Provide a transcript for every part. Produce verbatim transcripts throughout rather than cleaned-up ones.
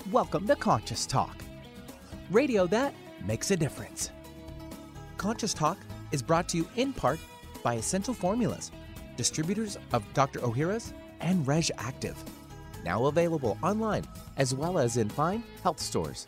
Welcome to Conscious Talk, radio that makes a difference. Conscious Talk is brought to you in part by Essential Formulas, distributors of Doctor Ohhira's and Reg Active, now available online as well as in fine health stores.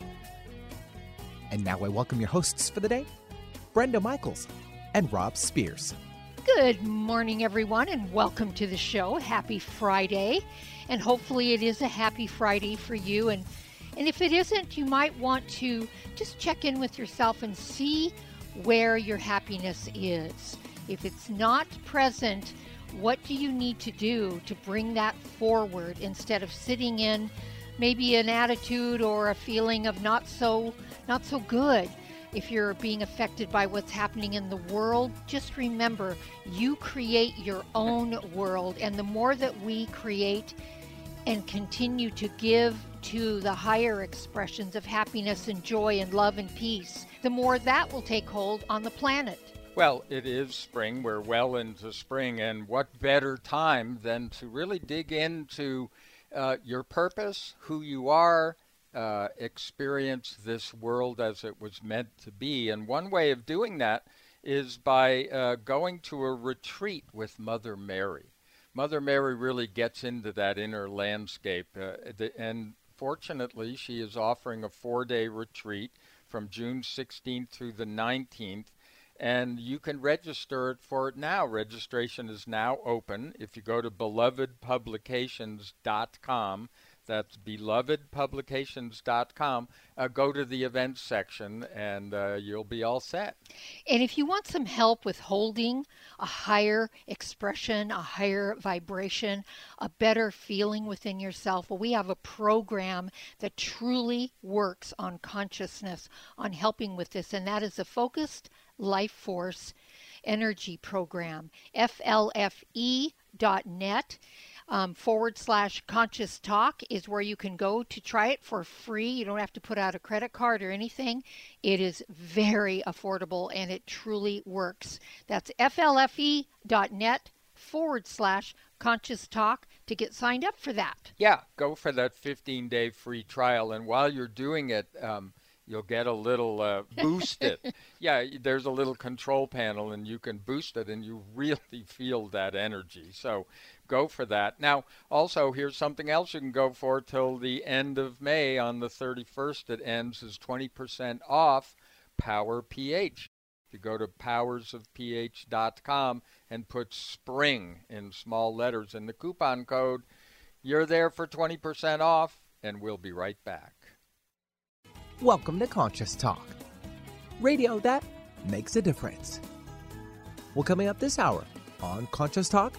And now I welcome your hosts for the day, Brenda Michaels and Rob Spears. Good morning, everyone, and welcome to the show. Happy Friday, and hopefully it is a happy Friday for you. And, and if it isn't, you might want to just check in with yourself and see where your happiness is. If it's not present, what do you need to do to bring that forward instead of sitting in maybe an attitude or a feeling of not so, not so good? If you're being affected by what's happening in the world, just remember, you create your own world. And the more that we create and continue to give to the higher expressions of happiness and joy and love and peace, the more that will take hold on the planet. Well, it is spring. We're well into spring. And what better time than to really dig into uh, your purpose, who you are, Uh, experience this world as it was meant to be. And one way of doing that is by uh, going to a retreat with Mother Mary. Mother Mary really gets into that inner landscape. Uh, the, and fortunately, she is offering a four-day retreat from June sixteenth through the nineteenth. And you can register for it now. Registration is now open. If you go to beloved publications dot com, that's beloved publications dot com. Uh, go to the events section, and uh, you'll be all set. And if you want some help with holding a higher expression, a higher vibration, a better feeling within yourself, well, we have a program that truly works on consciousness, on helping with this, and that is a Focused Life Force Energy Program, F L F E dot net. Um, forward slash conscious talk is where you can go to try it for free. You don't have to put out a credit card or anything. It is very affordable and it truly works. That's F L F E dot net forward slash conscious talk to get signed up for that. Yeah, go for that fifteen-day free trial. And while you're doing it, um, you'll get a little uh, boost it. Yeah, there's a little control panel and you can boost it and you really feel that energy. So go for that. Now, also, here's something else you can go for till the end of May. On the thirty-first, it ends as twenty percent off Power pH. If you go to powers of pH dot com and put spring in small letters in the coupon code, you're there for twenty percent off, and we'll be right back. Welcome to Conscious Talk, radio that makes a difference. Well, coming up this hour on Conscious Talk.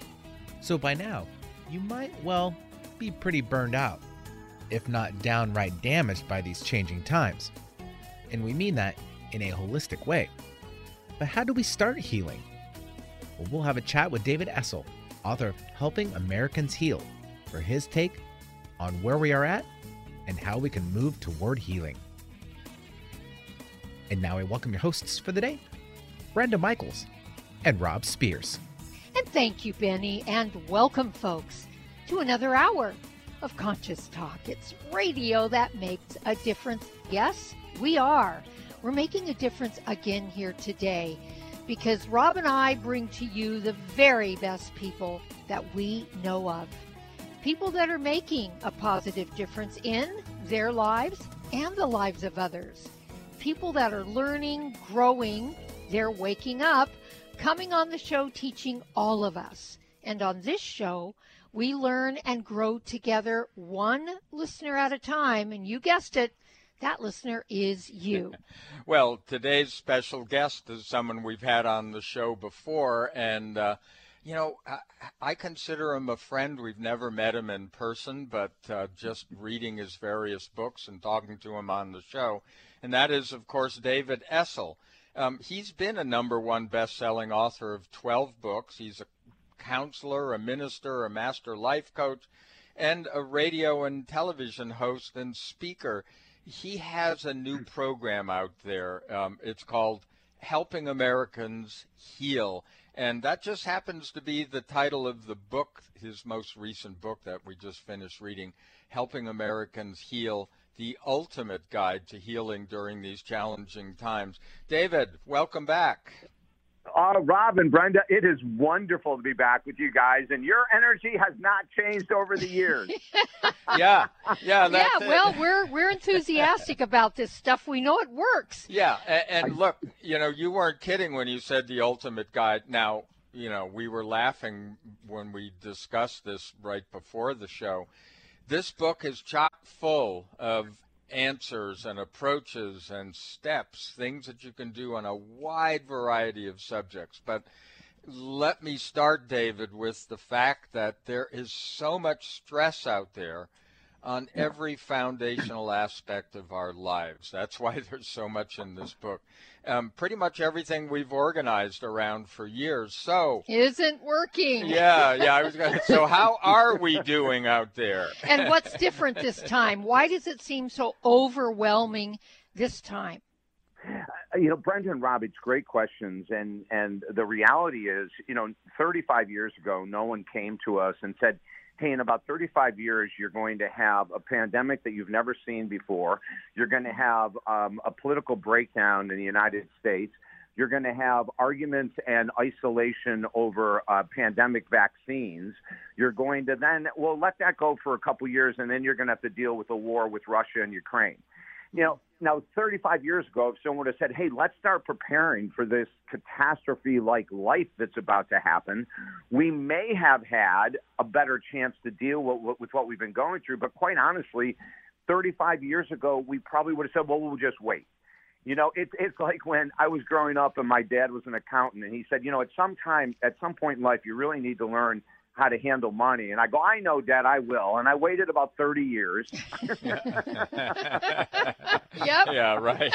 So by now, you might, well, be pretty burned out, if not downright damaged by these changing times. And we mean that in a holistic way. But how do we start healing? Well, we'll have a chat with David Essel, author of Helping Americans Heal, for his take on where we are at and how we can move toward healing. And now I welcome your hosts for the day, Brenda Michaels and Rob Spears. And thank you, Benny, and welcome, folks, to another hour of Conscious Talk. It's radio that makes a difference. Yes, we are. We're making a difference again here today because Rob and I bring to you the very best people that we know of. People that are making a positive difference in their lives and the lives of others. People that are learning, growing, they're waking up, coming on the show teaching all of us. And on this show, we learn and grow together one listener at a time. And you guessed it, that listener is you. Well, today's special guest is someone we've had on the show before. And, uh, you know, I, I consider him a friend. We've never met him in person, but uh, just reading his various books and talking to him on the show. And that is, of course, David Essel. Um, he's been a number one best-selling author of twelve books. He's a counselor, a minister, a master life coach, and a radio and television host and speaker. He has a new program out there. Um, it's called Helping Americans Heal. And that just happens to be the title of the book, his most recent book that we just finished reading, Helping Americans Heal, the ultimate guide to healing during these challenging times. David, welcome back. Uh, Rob and Brenda, it is wonderful to be back with you guys, and your energy has not changed over the years. yeah, yeah, that's yeah. it. Well, we're we're enthusiastic about this stuff. We know it works. Yeah, and, and look, you know, you weren't kidding when you said the ultimate guide. Now, you know, we were laughing when we discussed this right before the show. This book is chock full of answers and approaches and steps, things that you can do on a wide variety of subjects. But let me start, David, with the fact that there is so much stress out there on every foundational aspect of our lives. That's why there's so much in this book. Um, pretty much everything we've organized around for years. So isn't working. Yeah, yeah. I was gonna, so how are we doing out there? And what's different this time? Why does it seem so overwhelming this time? You know, Brenda and Rob, it's great questions. And, and the reality is, you know, thirty-five years ago, no one came to us and said, hey, in about thirty-five years, you're going to have a pandemic that you've never seen before. You're going to have um, a political breakdown in the United States. You're going to have arguments and isolation over uh, pandemic vaccines. You're going to then, well, let that go for a couple years, and then you're going to have to deal with a war with Russia and Ukraine. You know, now thirty-five years ago, if someone would have said, hey, let's start preparing for this catastrophe-like life that's about to happen, we may have had a better chance to deal with, with what we've been going through. But quite honestly, thirty-five years ago, we probably would have said, well, we'll just wait. You know, it, it's like when I was growing up and my dad was an accountant, and he said, you know, at some time, at some point in life, you really need to learn how to handle money. And I go, I know, Dad, I will. And I waited about thirty years. Yep. Yeah, right.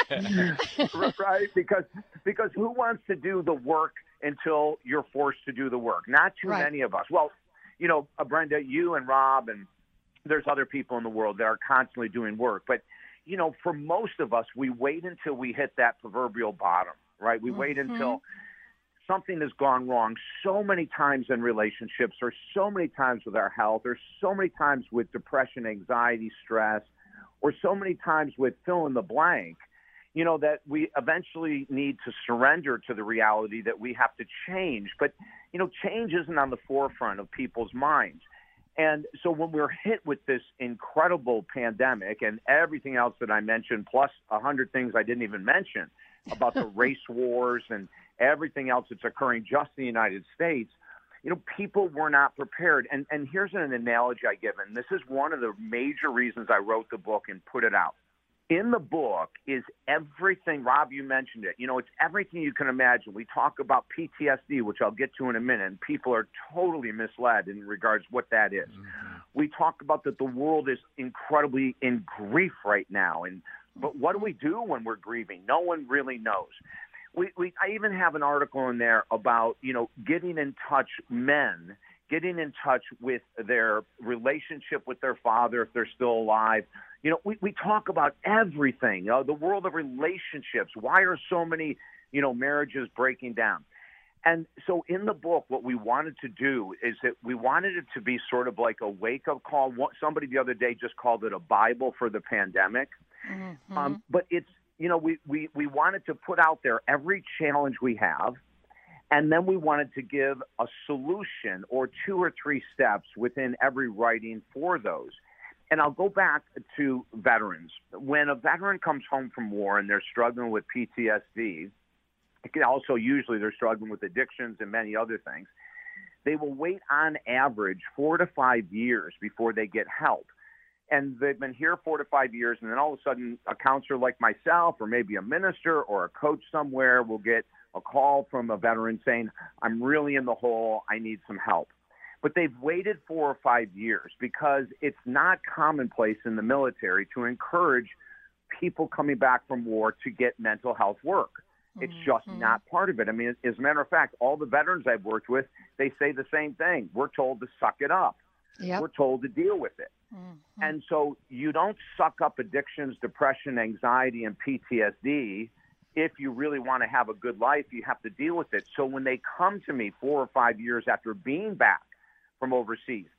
Right, because because who wants to do the work until you're forced to do the work? Not too Right. many of us. Well, you know, uh, Brenda, you and Rob, and there's other people in the world that are constantly doing work. But, you know, for most of us, we wait until we hit that proverbial bottom, right? We mm-hmm. wait until something has gone wrong so many times in relationships, or so many times with our health, or so many times with depression, anxiety, stress, or so many times with fill in the blank, you know, that we eventually need to surrender to the reality that we have to change. But, you know, change isn't on the forefront of people's minds. And so when we're hit with this incredible pandemic and everything else that I mentioned, plus a hundred things I didn't even mention about the race wars and everything else that's occurring just in the United States, you know, people were not prepared. And and here's an analogy I give, and this is one of the major reasons I wrote the book and put it out. In the book is everything, Rob, you mentioned it, you know, it's everything you can imagine. We talk about P T S D, which I'll get to in a minute, and people are totally misled in regards to what that is. Mm-hmm. We talk about that the world is incredibly in grief right now, and but what do we do when we're grieving? No one really knows. We, we, I even have an article in there about, you know, getting in touch, men, getting in touch with their relationship with their father if they're still alive. You know, we, we talk about everything, uh, the world of relationships. Why are so many, you know, marriages breaking down? And so in the book, what we wanted to do is that we wanted it to be sort of like a wake-up call. Somebody the other day just called it a Bible for the pandemic. Mm-hmm. Um, but it's, you know, we, we, we wanted to put out there every challenge we have, and then we wanted to give a solution or two or three steps within every writing for those. And I'll go back to veterans. When a veteran comes home from war and they're struggling with P T S D, it can also usually they're struggling with addictions and many other things, they will wait on average four to five years before they get help. And they've been here four to five years, and then all of a sudden a counselor like myself or maybe a minister or a coach somewhere will get a call from a veteran saying, I'm really in the hole, I need some help. But they've waited four or five years because it's not commonplace in the military to encourage people coming back from war to get mental health work. It's mm-hmm. just not part of it. I mean, as a matter of fact, all the veterans I've worked with, they say the same thing. We're told to suck it up. Yep. We're told to deal with it. Mm-hmm. And so you don't suck up addictions, depression, anxiety, and P T S D. If you really want to have a good life, you have to deal with it. So when they come to me four or five years after being back from overseas,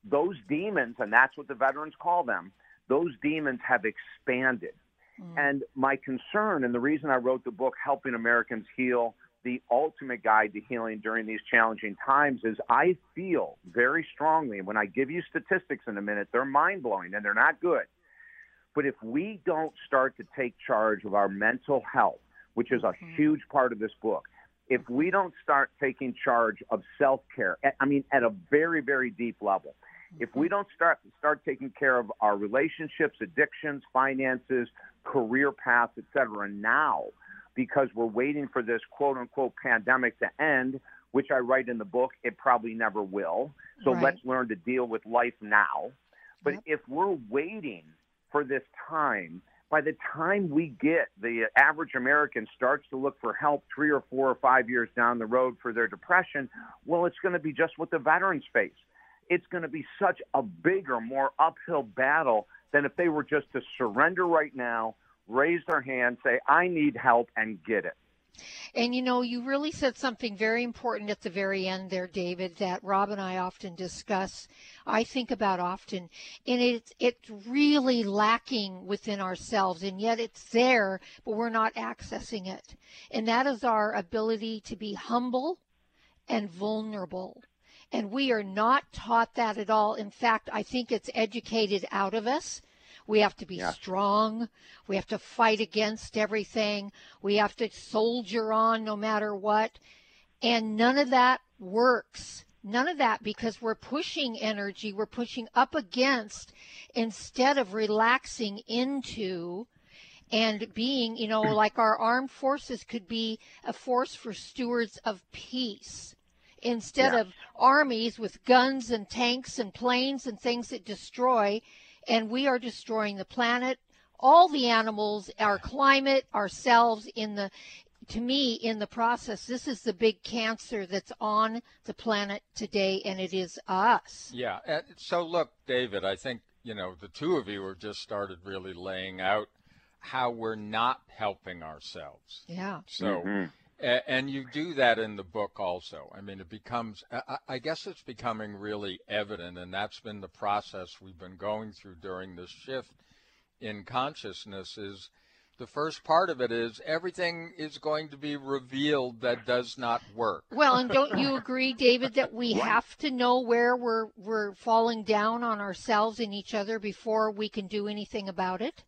those demons, and that's what the veterans call them, those demons have expanded. Mm. And my concern, and the reason I wrote the book, Helping Americans Heal, the ultimate guide to healing during these challenging times, is I feel very strongly, and when I give you statistics in a minute, they're mind-blowing and they're not good. But if we don't start to take charge of our mental health, which is a mm-hmm. huge part of this book, if we don't start taking charge of self-care, I mean, at a very, very deep level, mm-hmm. if we don't start start taking care of our relationships, addictions, finances, career paths, et cetera, now, because we're waiting for this quote-unquote pandemic to end, which I write in the book, it probably never will. So right. let's learn to deal with life now. But yep. if we're waiting for this time, by the time we get the average American starts to look for help three or four or five years down the road for their depression, well, it's going to be just what the veterans face. It's going to be such a bigger, more uphill battle than if they were just to surrender right now, raise their hand, say, I need help, and get it. And, you know, you really said something very important at the very end there, David, that Rob and I often discuss, I think about often, and it's, it's really lacking within ourselves, and yet it's there, but we're not accessing it. And that is our ability to be humble and vulnerable. And we are not taught that at all. In fact, I think it's educated out of us. We have to be yeah. strong. We have to fight against everything. We have to soldier on no matter what. And none of that works. None of that, because we're pushing energy. We're pushing up against instead of relaxing into and being, you know, like our armed forces could be a force for stewards of peace instead yeah. of armies with guns and tanks and planes and things that destroy. And we are destroying the planet, all the animals, our climate, ourselves in the, to me, in the process. This is the big cancer that's on the planet today, and it is us. Yeah. So look, David, I think, you know, the two of you have just started really laying out how we're not helping ourselves. Yeah. So, mm-hmm. and you do that in the book also. I mean, it becomes, I guess it's becoming really evident, and that's been the process we've been going through during this shift in consciousness. Is the first part of it is everything is going to be revealed that does not work. Well, and don't you agree, David, that we have to know where we're we're falling down on ourselves and each other before we can do anything about it?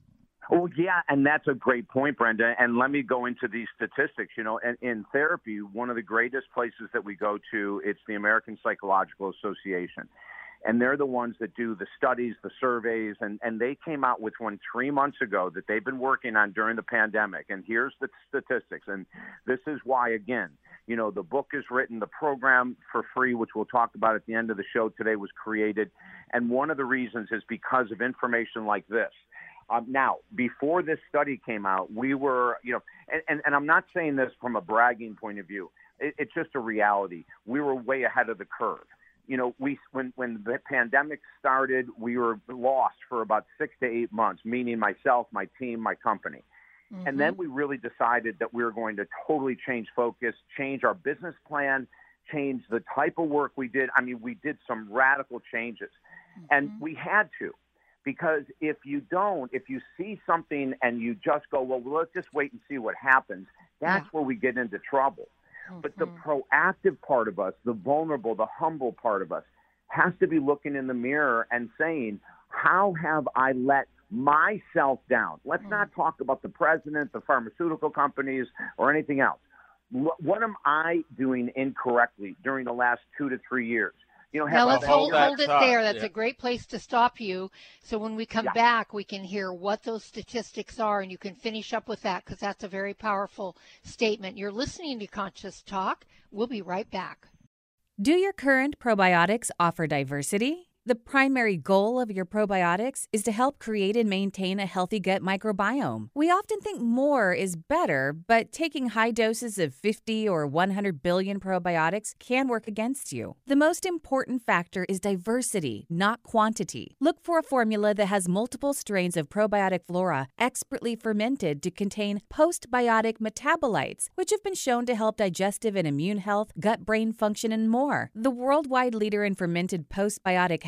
Oh, yeah, and that's a great point, Brenda. And let me go into these statistics. You know, and in therapy, one of the greatest places that we go to, it's the American Psychological Association. And they're the ones that do the studies, the surveys, and, and they came out with one three months ago that they've been working on during the pandemic. And here's the statistics. And this is why, again, you know, the book is written, the program for free, which we'll talk about at the end of the show today, was created. And one of the reasons is because of information like this. Um, now, before this study came out, we were, you know, and, and, and I'm not saying this from a bragging point of view. It, it's just a reality. We were way ahead of the curve. You know, we when when the pandemic started, we were lost for about six to eight months, meaning myself, my team, my company. Mm-hmm. And then we really decided that we were going to totally change focus, change our business plan, change the type of work we did. I mean, we did some radical changes, mm-hmm. and we had to. Because if you don't, if you see something and you just go, well, let's just wait and see what happens, that's yeah. where we get into trouble. Mm-hmm. But the proactive part of us, the vulnerable, the humble part of us, has to be looking in the mirror and saying, how have I let myself down? Let's mm-hmm. not talk about the president, the pharmaceutical companies, or anything else. What am I doing incorrectly during the last two to three years? You know, now let's hold, hold it thought. there. That's yeah. a great place to stop you. So when we come yeah. back, we can hear what those statistics are, and you can finish up with that, because that's a very powerful statement. You're listening to Conscious Talk. We'll be right back. Do your current probiotics offer diversity? The primary goal of your probiotics is to help create and maintain a healthy gut microbiome. We often think more is better, but taking high doses of fifty or one hundred billion probiotics can work against you. The most important factor is diversity, not quantity. Look for a formula that has multiple strains of probiotic flora expertly fermented to contain postbiotic metabolites, which have been shown to help digestive and immune health, gut-brain function, and more. The worldwide leader in fermented postbiotic health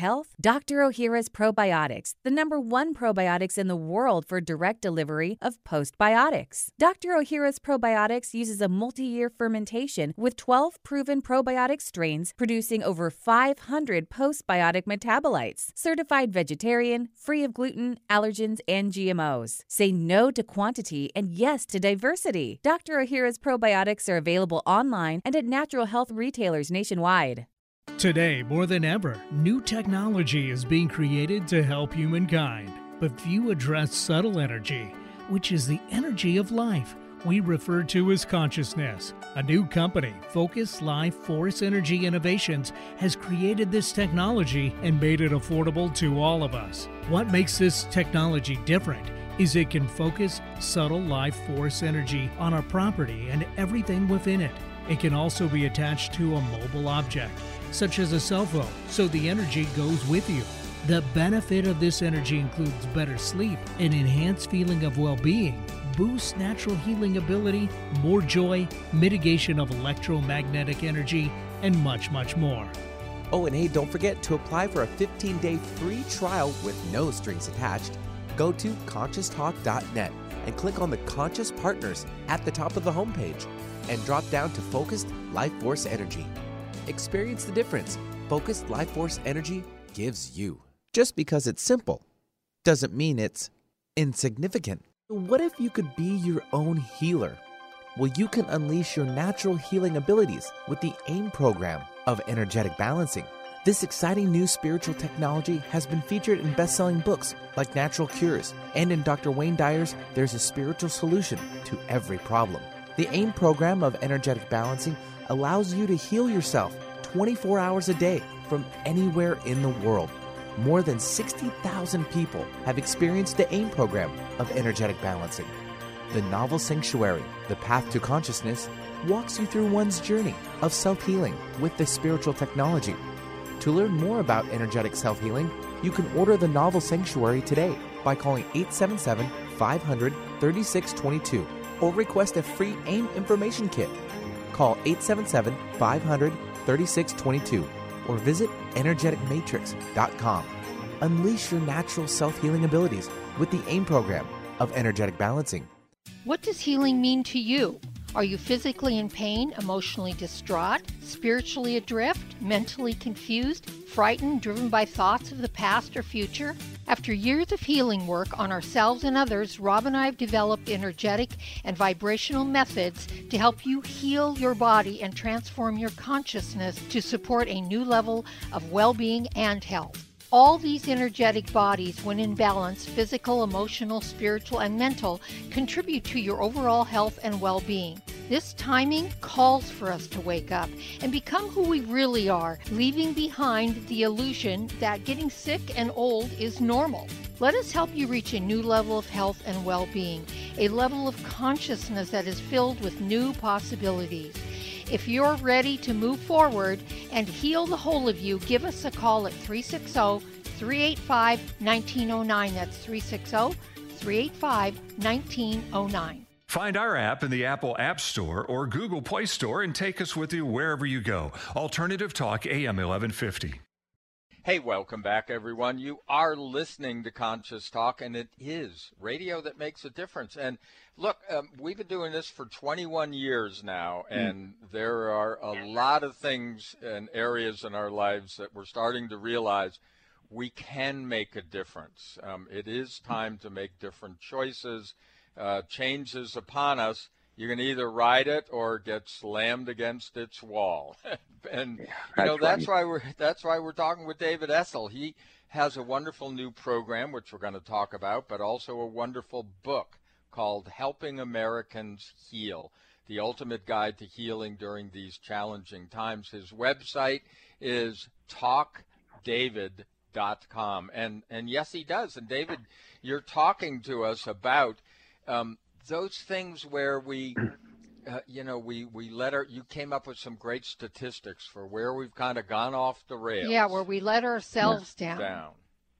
health? Doctor Ohhira's Probiotics, the number one probiotics in the world for direct delivery of postbiotics. Doctor Ohhira's Probiotics uses a multi-year fermentation with twelve proven probiotic strains producing over five hundred postbiotic metabolites. Certified vegetarian, free of gluten, allergens, and G M Os. Say no to quantity and yes to diversity. Doctor Ohhira's Probiotics are available online and at natural health retailers nationwide. Today, more than ever, new technology is being created to help humankind. But few address subtle energy, which is the energy of life we refer to as consciousness. A new company, Focus Life Force Energy Innovations, has created this technology and made it affordable to all of us. What makes this technology different is it can focus subtle life force energy on our property and everything within it. It can also be attached to a mobile object, such as a cell phone, so the energy goes with you. The benefit of this energy includes better sleep, an enhanced feeling of well-being, boosts natural healing ability, more joy, mitigation of electromagnetic energy, and much, much more. Oh, and hey, don't forget to apply for a fifteen-day free trial with no strings attached. Go to conscious talk dot net and click on the Conscious Partners at the top of the homepage and drop down to Focused Life Force Energy. Experience the difference Focused Life Force Energy gives you. Just because it's simple doesn't mean it's insignificant. What if you could be your own healer? Well, you can unleash your natural healing abilities with the AIM program of energetic balancing. This exciting new spiritual technology has been featured in best-selling books like Natural Cures, and in Doctor Wayne Dyer's There's a Spiritual Solution to Every Problem. The AIM program of energetic balancing allows you to heal yourself twenty-four hours a day from anywhere in the world. More than sixty thousand people have experienced the AIM program of energetic balancing. The novel Sanctuary, The Path to Consciousness, walks you through one's journey of self-healing with this spiritual technology. To learn more about energetic self-healing, you can order the novel Sanctuary today by calling eight seven seven, five hundred, thirty-six twenty-two or request a free AIM information kit. Call eight seven seven, five hundred, thirty-six twenty-two or visit energetic matrix dot com. Unleash your natural self-healing abilities with the AIM program of energetic balancing. What does healing mean to you? Are you physically in pain, emotionally distraught, spiritually adrift, mentally confused, frightened, driven by thoughts of the past or future? After years of healing work on ourselves and others, Rob and I have developed energetic and vibrational methods to help you heal your body and transform your consciousness to support a new level of well-being and health. All these energetic bodies, when in balance, physical, emotional, spiritual, and mental, contribute to your overall health and well-being. This timing calls for us to wake up and become who we really are, leaving behind the illusion that getting sick and old is normal. Let us help you reach a new level of health and well-being, a level of consciousness that is filled with new possibilities. If you're ready to move forward and heal the whole of you, give us a call at three six zero, three eight five, one nine zero nine. That's three six zero, three eight five, one nine zero nine. Find our app in the Apple App Store or Google Play Store and take us with you wherever you go. Alternative Talk, A M eleven fifty. Hey, welcome back, everyone. You are listening to Conscious Talk, and it is radio that makes a difference. And look, um, we've been doing this for twenty-one years now, and there are a lot of things and areas in our lives that we're starting to realize we can make a difference. Um, it is time to make different choices. Uh, change is upon us. You can either ride it or get slammed against its wall. And you know that's why we're that's why we're talking with David Essel. He has a wonderful new program which we're going to talk about, but also a wonderful book called Helping Americans Heal: The Ultimate Guide to Healing During These Challenging Times. His website is talk david dot com. And and yes, he does. And David, you're talking to us about um, those things where we, uh, you know, we, we let our, you came up with some great statistics for where we've kind of gone off the rails. Yeah, where we let ourselves yeah. down. down.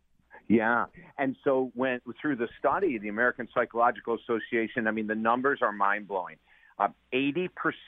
Yeah. And so when through the study, the American Psychological Association, I mean, the numbers are mind-blowing. Uh, eighty percent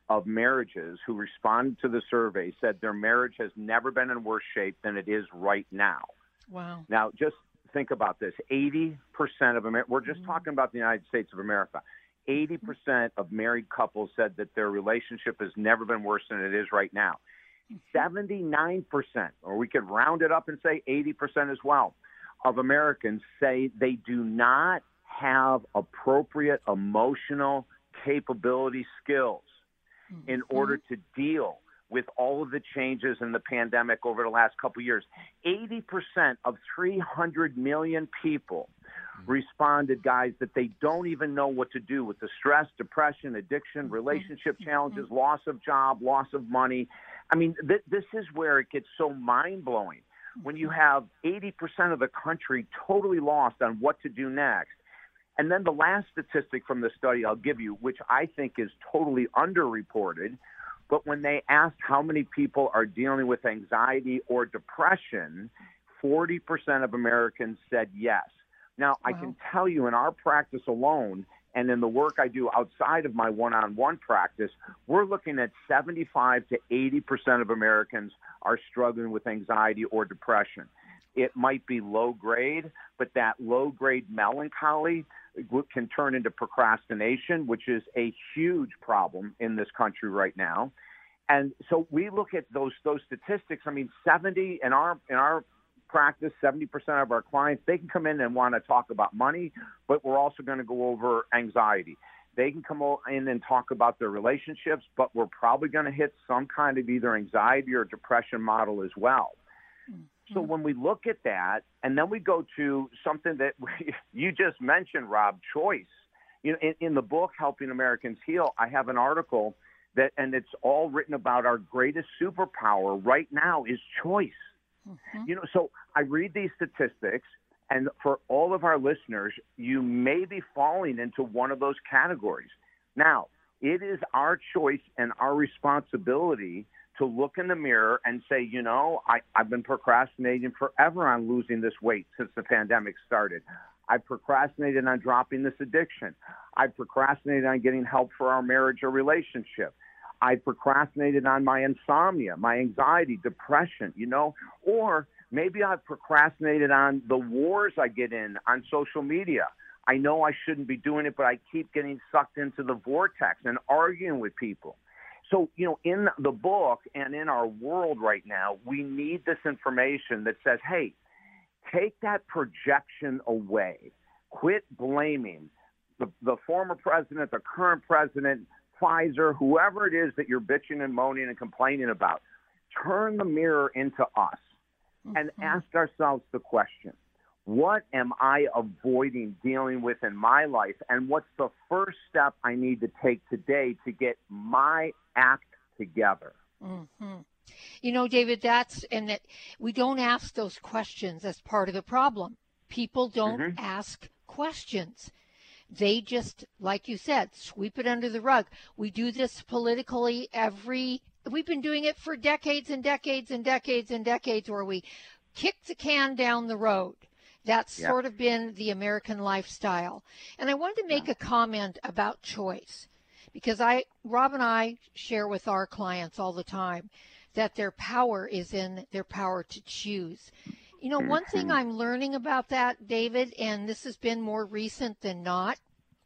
of marriages who responded to the survey said their marriage has never been in worse shape than it is right now. Wow. Now, just think about this. eighty percent of America, we're just mm-hmm. talking about the United States of America. eighty percent of married couples said that their relationship has never been worse than it is right now. seventy-nine percent, or we could round it up and say eighty percent as well, of Americans say they do not have appropriate emotional capability skills mm-hmm. in order to deal with all of the changes in the pandemic over the last couple of years. eighty percent of three hundred million people mm-hmm. responded, guys, that they don't even know what to do with the stress, depression, addiction, relationship mm-hmm. challenges, loss of job, loss of money. I mean, th- this is where it gets so mind-blowing. When you have eighty percent of the country totally lost on what to do next. And then the last statistic from the study I'll give you, which I think is totally underreported, but when they asked how many people are dealing with anxiety or depression, forty percent of Americans said yes. Now, wow. I can tell you in our practice alone, and in the work I do outside of my one-on-one practice, we're looking at seventy-five to eighty percent of Americans are struggling with anxiety or depression. It might be low grade, but that low grade melancholy can turn into procrastination, which is a huge problem in this country right now. And so we look at those those statistics. I mean, seventy in our in our practice, seventy percent of our clients, they can come in and want to talk about money, but we're also going to go over anxiety. They can come in and talk about their relationships, but we're probably going to hit some kind of either anxiety or depression model as well. Mm-hmm. So when we look at that, and then we go to something that we, you just mentioned, Rob, choice. You know, in, in the book, Helping Americans Heal, I have an article that, and it's all written about our greatest superpower right now is choice. Mm-hmm. You know, so I read these statistics, and for all of our listeners, you may be falling into one of those categories. Now, it is our choice and our responsibility to look in the mirror and say, you know, I, I've been procrastinating forever on losing this weight since the pandemic started. I procrastinated on dropping this addiction. I procrastinated on getting help for our marriage or relationship. I procrastinated on my insomnia, my anxiety, depression, you know, or maybe I've procrastinated on the wars I get in on social media. I know I shouldn't be doing it, but I keep getting sucked into the vortex and arguing with people. So, you know, in the book and in our world right now, we need this information that says, hey, take that projection away. Quit blaming the, the former president, the current president, Pfizer, whoever it is that you're bitching and moaning and complaining about. Turn the mirror into us and mm-hmm. ask ourselves the question, what am I avoiding dealing with in my life? And what's the first step I need to take today to get my act together? Mm-hmm. You know, David, that's, and that we don't ask those questions as part of the problem. People don't mm-hmm. ask questions. They just, like you said, sweep it under the rug. We do this politically every, we've been doing it for decades and decades and decades and decades where we kick the can down the road. That's yeah. sort of been the American lifestyle. And I wanted to make yeah. a comment about choice because I, Rob and I share with our clients all the time that their power is in their power to choose. You know, one thing I'm learning about that, David, and this has been more recent than not,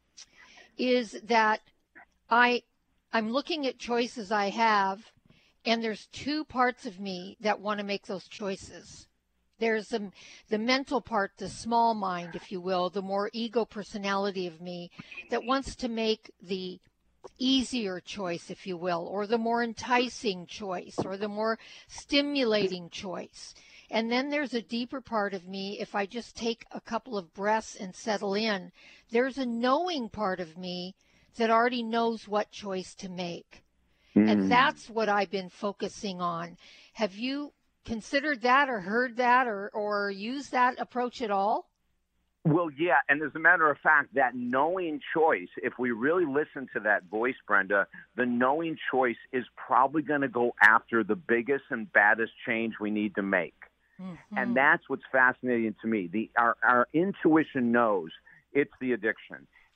is that I, I'm looking at choices I have, and there's two parts of me that want to make those choices. There's the, the mental part, the small mind, if you will, the more ego personality of me that wants to make the easier choice, if you will, or the more enticing choice, or the more stimulating choice. And then there's a deeper part of me, if I just take a couple of breaths and settle in, there's a knowing part of me that already knows what choice to make. Mm. And that's what I've been focusing on. Have you considered that or heard that or, or used that approach at all? Well, yeah, and as a matter of fact, that knowing choice, if we really listen to that voice, Brenda, the knowing choice is probably going to go after the biggest and baddest change we need to make. Mm-hmm. And that's what's fascinating to me. The our, our intuition knows it's the addiction.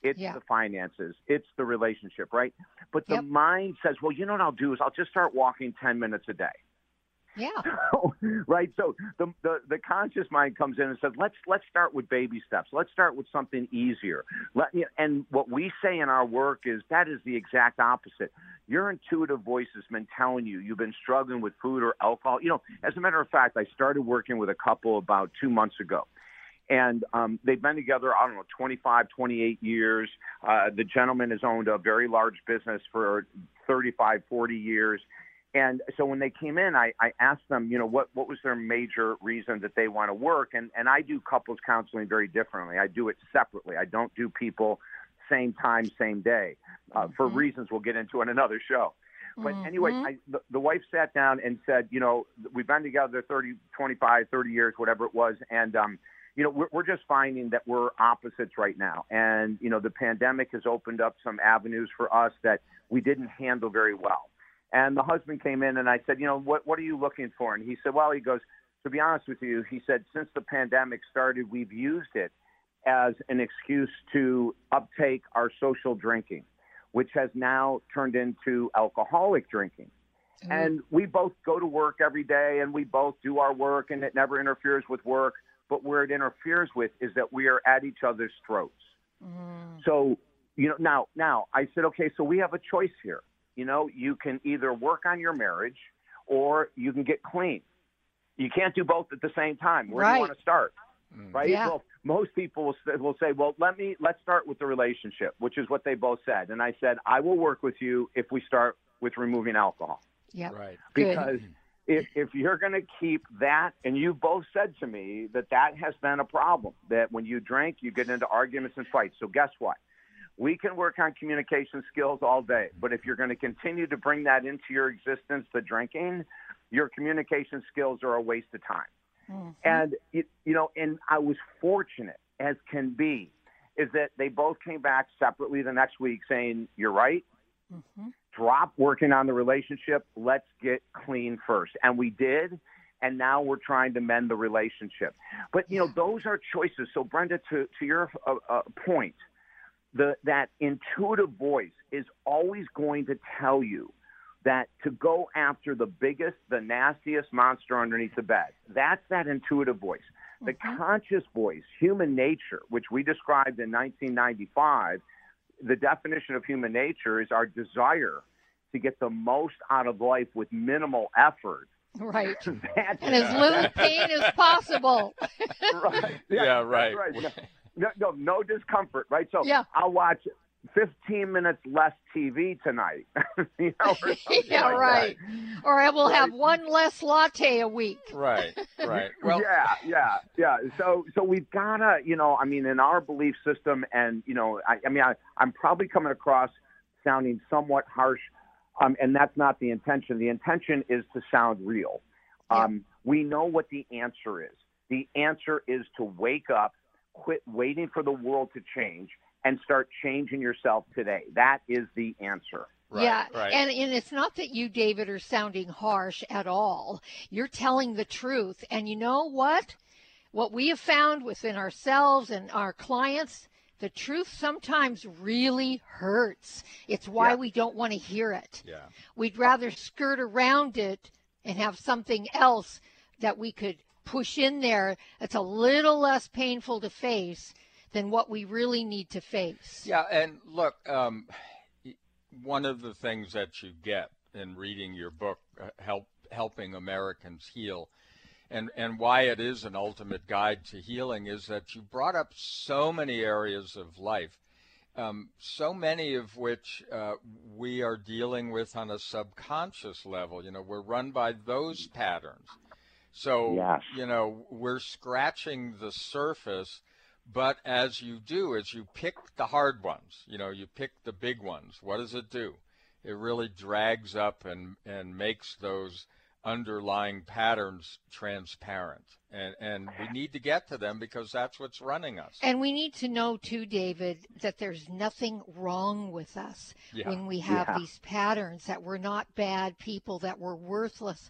It's Yeah. the finances. It's the relationship, right? But the Yep. mind says, well, you know what I'll do is I'll just start walking ten minutes a day. Yeah. Right. So the, the the conscious mind comes in and says, let's let's start with baby steps. Let's start with something easier. Let me, and what we say in our work is that is the exact opposite. Your intuitive voice has been telling you you've been struggling with food or alcohol. You know, as a matter of fact, I started working with a couple about two months ago. And um, they've been together, I don't know, twenty-five, twenty-eight years. Uh, the gentleman has owned a very large business for thirty-five, forty years. And so when they came in, I, I asked them, you know, what, what was their major reason that they want to work? And, and I do couples counseling very differently. I do it separately. I don't do people same time, same day, uh, mm-hmm. for reasons we'll get into in another show. But mm-hmm. anyway, I, the, the wife sat down and said, you know, we've been together thirty, twenty-five, thirty years, whatever it was. And, um, you know, we're, we're just finding that we're opposites right now. And, you know, the pandemic has opened up some avenues for us that we didn't handle very well. And the husband came in and I said, you know, what, what are you looking for? And he said, well, he goes, to be honest with you, he said, since the pandemic started, we've used it as an excuse to uptake our social drinking, which has now turned into alcoholic drinking. Mm. And we both go to work every day and we both do our work and it never interferes with work. But where it interferes with is that we are at each other's throats. Mm. So, you know, now, now I said, okay, so we have a choice here. You know, you can either work on your marriage or you can get clean. You can't do both at the same time. Where right. do you want to start? Mm. Right? Yeah. Well, most people will say, will say, well, let me, let's start with the relationship, which is what they both said. And I said, I will work with you if we start with removing alcohol. Yeah. Right. Because if, if you're going to keep that, and you both said to me that that has been a problem, that when you drink, you get into arguments and fights. So guess what? We can work on communication skills all day, but if you're going to continue to bring that into your existence, the drinking, your communication skills are a waste of time. Mm-hmm. And, it, you know, and I was fortunate as can be, is that they both came back separately the next week saying, you're right, mm-hmm. drop working on the relationship, let's get clean first. And we did, and now we're trying to mend the relationship. But, you know, those are choices. So, Brenda, to, to your uh, uh, point, The, that intuitive voice is always going to tell you that to go after the biggest, the nastiest monster underneath the bed. That's that intuitive voice. The mm-hmm. conscious voice, human nature, which we described in nineteen ninety-five, the definition of human nature is our desire to get the most out of life with minimal effort. Right. That's, and as little pain as possible. Right. Yeah, yeah right. right. No, no, no discomfort, right? So yeah. I'll watch fifteen minutes less T V tonight. you know, or yeah, like right. That. Or I will right. have one less latte a week. Right, right. Well, yeah, yeah, yeah. So, so we've gotta, you know, I mean, in our belief system, and you know, I, I mean, I, I'm probably coming across sounding somewhat harsh, um, and that's not the intention. The intention is to sound real. Yeah. Um, we know what the answer is. The answer is to wake up. Quit waiting for the world to change and start changing yourself today. That is the answer. Right, yeah, right. And, and it's not that you, David, are sounding harsh at all. You're telling the truth. And you know what? What we have found within ourselves and our clients, the truth sometimes really hurts. It's why yeah. we don't want to hear it. Yeah. We'd rather skirt around it and have something else that we could push in there that's a little less painful to face than what we really need to face. Yeah, and look, um, one of the things that you get in reading your book, uh, help helping Americans heal, and and why it is an ultimate guide to healing, is that you brought up so many areas of life, um, so many of which uh, we are dealing with on a subconscious level. You know, we're run by those patterns. So, yes. you know, we're scratching the surface, but as you do, as you pick the hard ones, you know, you pick the big ones, what does it do? It really drags up and, and makes those underlying patterns transparent. And, and we need to get to them because that's what's running us. And we need to know, too, David, that there's nothing wrong with us yeah. when we have yeah. these patterns, that we're not bad people, that we're worthless,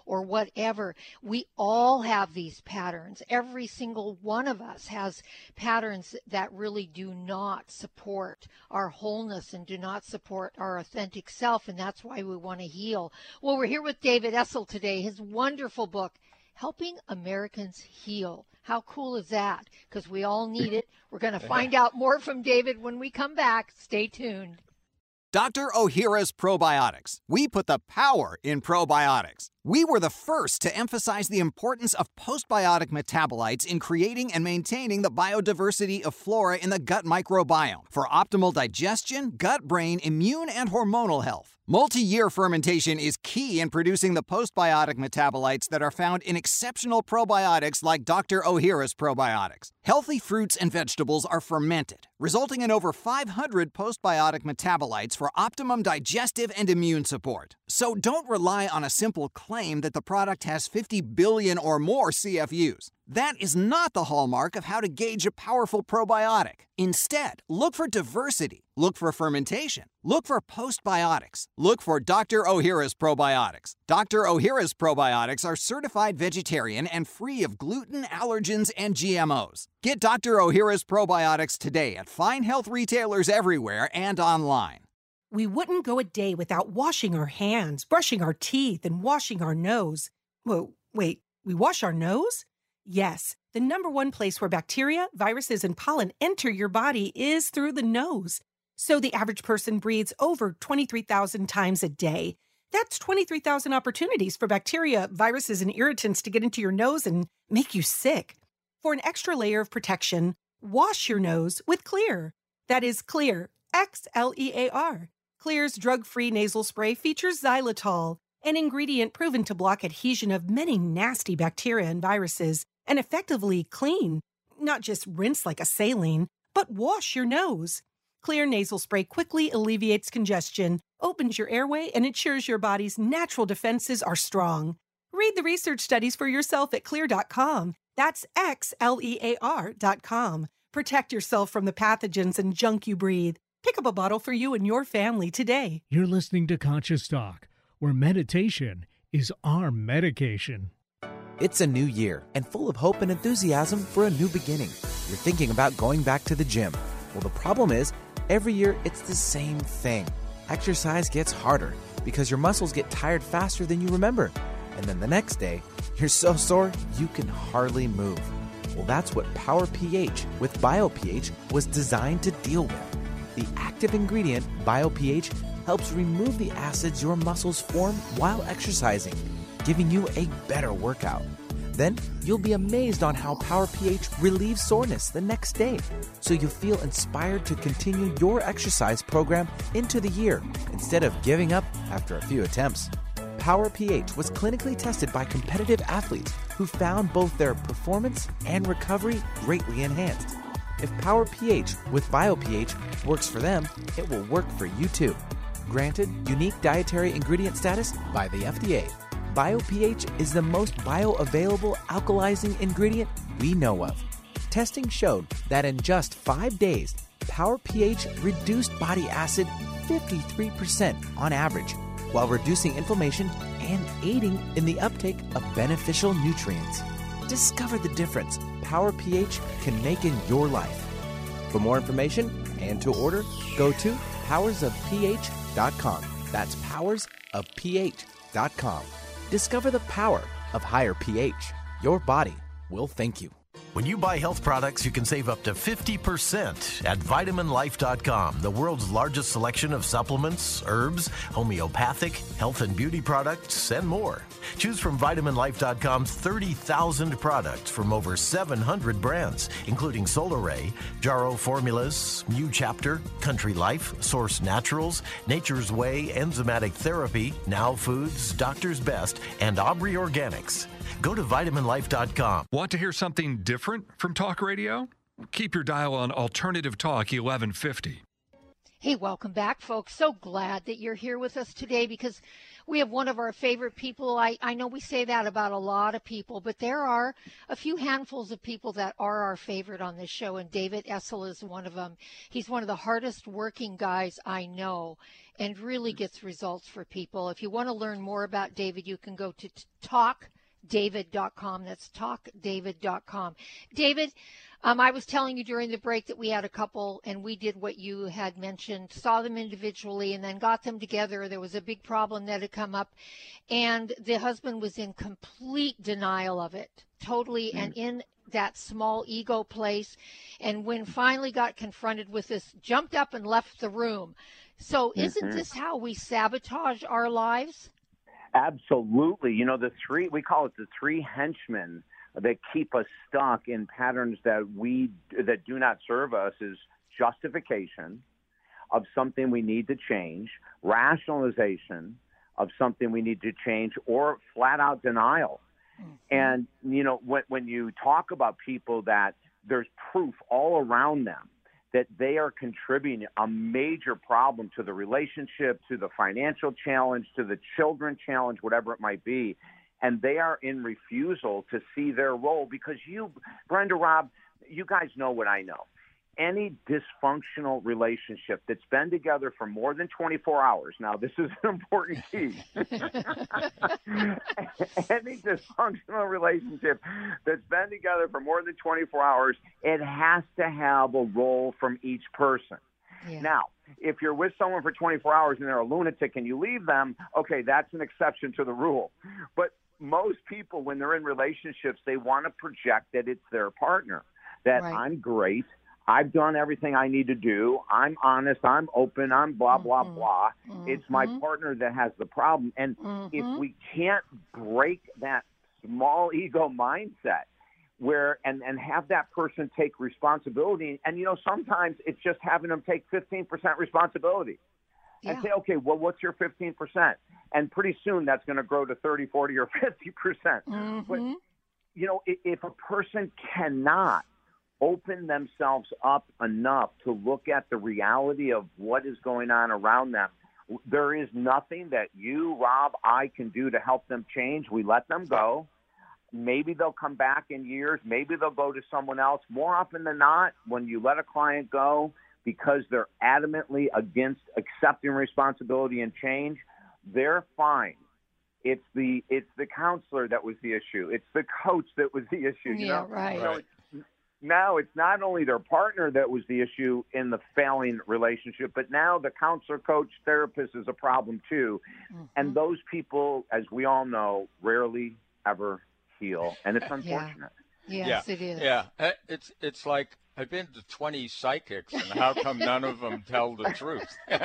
or whatever. We all have these patterns. Every single one of us has patterns that really do not support our wholeness and do not support our authentic self, and that's why we want to heal. Well, we're here with David Essel today, his wonderful book, Helping Americans Heal. How cool is that? Because we all need it. We're going to find out more from David when we come back. Stay tuned. Doctor Ohhira's Probiotics. We put the power in probiotics. We were the first to emphasize the importance of postbiotic metabolites in creating and maintaining the biodiversity of flora in the gut microbiome for optimal digestion, gut-brain, immune, and hormonal health. Multi-year fermentation is key in producing the postbiotic metabolites that are found in exceptional probiotics like Doctor Ohhira's Probiotics. Healthy fruits and vegetables are fermented, resulting in over five hundred postbiotic metabolites for optimum digestive and immune support. So don't rely on a simple claim that the product has fifty billion or more C F Us. That is not the hallmark of how to gauge a powerful probiotic. Instead, look for diversity, look for fermentation, look for postbiotics, look for Doctor Ohhira's Probiotics. Doctor Ohhira's Probiotics are certified vegetarian and free of gluten, allergens, and G M Os. Get Doctor Ohhira's Probiotics today at fine health retailers everywhere and online. We wouldn't go a day without washing our hands, brushing our teeth, and washing our nose. Whoa, wait, we wash our nose? Yes, the number one place where bacteria, viruses, and pollen enter your body is through the nose. So the average person breathes over twenty-three thousand times a day. That's twenty-three thousand opportunities for bacteria, viruses, and irritants to get into your nose and make you sick. For an extra layer of protection, wash your nose with Xlear. That is Xlear, X L E A R. Xlear's drug-free nasal spray features xylitol, an ingredient proven to block adhesion of many nasty bacteria and viruses, and effectively clean. Not just rinse like a saline, but wash your nose. Xlear nasal spray quickly alleviates congestion, opens your airway, and ensures your body's natural defenses are strong. Read the research studies for yourself at Xlear dot com. That's X L E A R dot com. Protect yourself from the pathogens and junk you breathe. Pick up a bottle for you and your family today. You're listening to Conscious Talk, where meditation is our medication. It's a new year and full of hope and enthusiasm for a new beginning. You're thinking about going back to the gym. Well, the problem is, every year it's the same thing. Exercise gets harder because your muscles get tired faster than you remember. And then the next day, you're so sore you can hardly move. Well, that's what Power pH with BioPH was designed to deal with. The active ingredient, BioPH, helps remove the acids your muscles form while exercising, giving you a better workout. Then you'll be amazed on how Power pH relieves soreness the next day, so you'll feel inspired to continue your exercise program into the year instead of giving up after a few attempts. Power pH was clinically tested by competitive athletes who found both their performance and recovery greatly enhanced. If Power pH with BioPH works for them, it will work for you too. Granted unique dietary ingredient status by the F D A. BioPH is the most bioavailable alkalizing ingredient we know of. Testing showed that in just five days, Power pH reduced body acid fifty-three percent on average, while reducing inflammation and aiding in the uptake of beneficial nutrients. Discover the difference Power pH can make in your life. For more information and to order, go to powers of pH dot com. That's powers of pH dot com. Discover the power of higher pH. Your body will thank you. When you buy health products, you can save up to fifty percent at vitamin life dot com, the world's largest selection of supplements, herbs, homeopathic, health and beauty products, and more. Choose from vitamin life dot com's thirty thousand products from over seven hundred brands, including Solaray, Jarrow Formulas, New Chapter, Country Life, Source Naturals, Nature's Way, Enzymatic Therapy, Now Foods, Doctor's Best, and Aubrey Organics. Go to vitamin life dot com. Want to hear something different from talk radio? Keep your dial on Alternative Talk eleven fifty. Hey, welcome back, folks. So glad that you're here with us today because we have one of our favorite people. I, I know we say that about a lot of people, but there are a few handfuls of people that are our favorite on this show, and David Essel is one of them. He's one of the hardest working guys I know and really gets results for people. If you want to learn more about David, you can go to talk david dot com. That's talk david dot com. David, Um, I was telling you during the break that we had a couple, and we did what you had mentioned, saw them individually, and then got them together. There was a big problem that had come up, and the husband was in complete denial of it, totally, mm. and in that small ego place. And when finally got confronted with this, jumped up and left the room. So mm-hmm. isn't this how we sabotage our lives? Absolutely. You know, the three, we call it the three henchmen that keep us stuck in patterns that we that do not serve us is justification of something we need to change, rationalization of something we need to change, or flat out denial. Mm-hmm. And, you know, when, when you talk about people that there's proof all around them that they are contributing a major problem to the relationship, to the financial challenge, to the children challenge, whatever it might be, and they are in refusal to see their role because you, Brenda, Rob, you guys know what I know. Any dysfunctional relationship that's been together for more than twenty-four hours, now this is an important key. Any dysfunctional relationship that's been together for more than twenty-four hours, it has to have a role from each person. Yeah. Now, if you're with someone for twenty-four hours and they're a lunatic and you leave them, okay, that's an exception to the rule. But most people, when they're in relationships, they want to project that it's their partner, that right. I'm great, I've done everything I need to do, I'm honest, I'm open, I'm blah, mm-hmm. blah, blah. Mm-hmm. It's my partner that has the problem. And mm-hmm. if we can't break that small ego mindset, where and, and have that person take responsibility. And, you know, sometimes it's just having them take fifteen percent responsibility yeah. and say, okay, well, what's your fifteen percent? And pretty soon that's going to grow to thirty, forty, or fifty percent. Mm-hmm. But, you know, if, if a person cannot open themselves up enough to look at the reality of what is going on around them, there is nothing that you, Rob, I can do to help them change. We let them go. Maybe they'll come back in years. Maybe they'll go to someone else. More often than not, when you let a client go because they're adamantly against accepting responsibility and change, they're fine. It's the it's the counselor that was the issue. It's the coach that was the issue. You yeah, know? right. You know, it's, now it's not only their partner that was the issue in the failing relationship, but now the counselor, coach, therapist is a problem too. Mm-hmm. And those people, as we all know, rarely ever heal, and it's unfortunate. Yeah. Yes, yeah. it is. Yeah, it's it's like I've been to twenty psychics, and how come none of them tell the truth? you